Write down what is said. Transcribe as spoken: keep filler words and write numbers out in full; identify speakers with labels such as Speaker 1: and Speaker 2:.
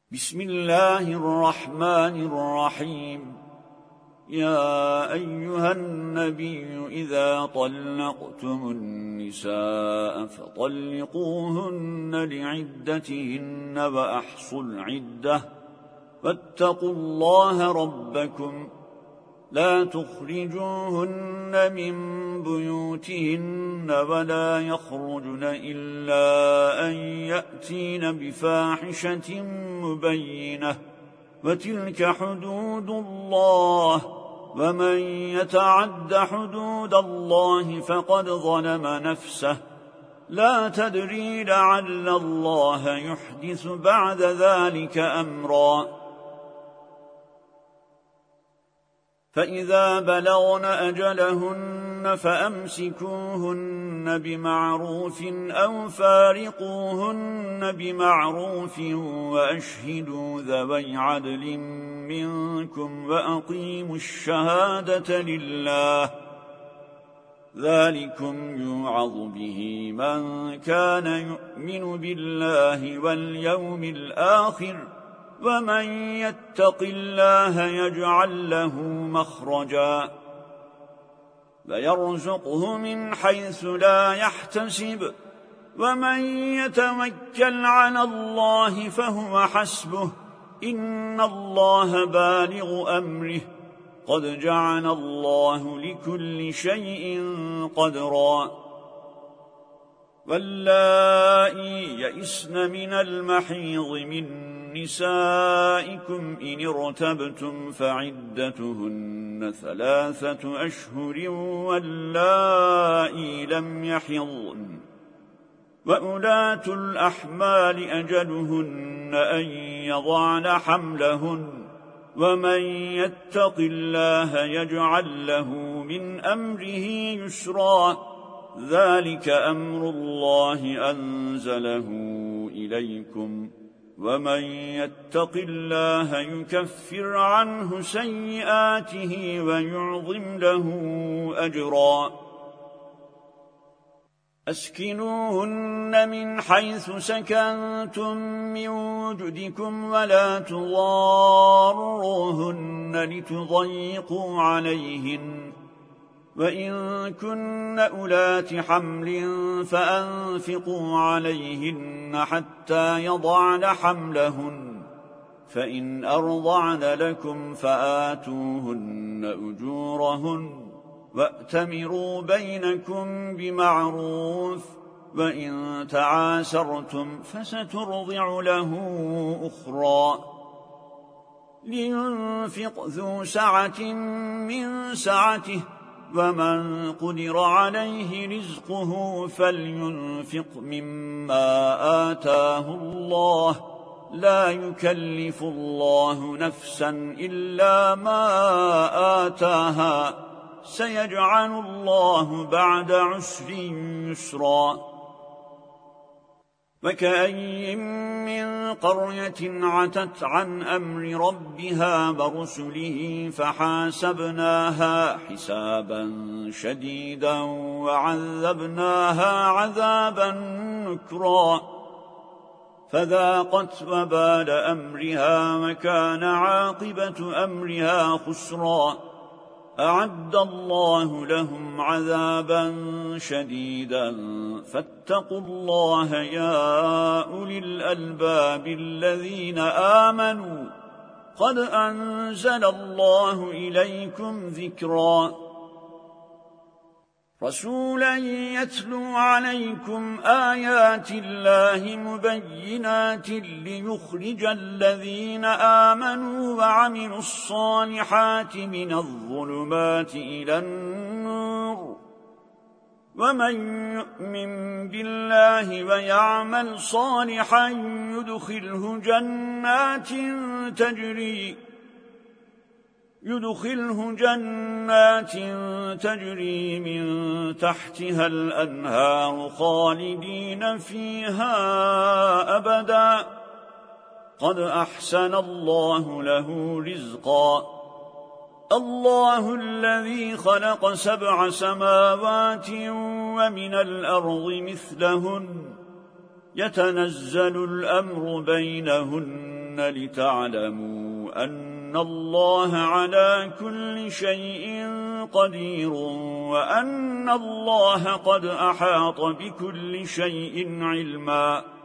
Speaker 1: بسم الله الرحمن الرحيم. يا أيها النبي إذا طلقتم النساء فطلقوهن لعدتهن وأحصوا العدة واتقوا الله ربكم لا تخرجوهن من بيوتهن ولا يخرجن إلا أن يأتين بفاحشة مبينة وتلك حدود الله ومن يتعد حدود الله فقد ظلم نفسه لا تدري لعل الله يحدث بعد ذلك أمرا. فإذا بلغن أجلهن فأمسكوهن بمعروف أو فارقوهن بمعروف وأشهدوا ذوي عدل منكم وأقيموا الشهادة لله ذلكم يوعظ به من كان يؤمن بالله واليوم الآخر ومن يتق الله يجعل له مخرجا ويرزقه من حيث لا يحتسب ومن يتوكل على الله فهو حسبه إن الله بالغ أمره قد جعل الله لكل شيء قدرا. واللائي يئسن من المحيض من نسائكم إن ارتبتم فعدتهن ثلاثة أشهر واللائي لم يحضن وأولاة الأحمال أجلهن أن يضعن حملهن ومن يتق الله يجعل له من أمره يسرا ذلك أمر الله أنزله إليكم ومن يتق الله يكفر عنه سيئاته ويعظم له أجرا. أسكنوهن من حيث سكنتم من وجدكم ولا تضاروهن لتضيقوا عليهن وإن كن أولات حمل فأنفقوا عليهن حتى يضعن حملهن فإن أرضعن لكم فآتوهن أجورهن وأتمروا بينكم بمعروف وإن تعاسرتم فسترضع له أخرى. لينفق ذو سعة من سعته ومن قدر عليه رزقه فلينفق مما آتاه الله لا يكلف الله نفسا إلا ما آتاها سيجعل الله بعد عسر يسرا. وكأي من قرية عتت عن أمر ربها ورسله فحاسبناها حسابا شديدا وعذبناها عذابا نكرا فذاقت وبال أمرها وكان عاقبة أمرها خسرا. أعد الله لهم عذابا شديدا فاتقوا الله يا أولي الألباب الذين آمنوا قد أنزل الله إليكم ذكرا. رسولا يتلو عليكم آيات الله مبينات ليخرج الذين آمنوا وعملوا الصالحات من الظلمات إلى النور ومن يؤمن بالله ويعمل صالحا يدخله جنات تجري يدخله جنات تجري من تحتها الأنهار خالدين فيها أبدا قد أحسن الله له رزقا. الله الذي خلق سبع سماوات ومن الأرض مثلهن يتنزل الأمر بينهن لتعلموا أن الله على كل شيء قدير وأن الله قد أحاط بكل شيء علما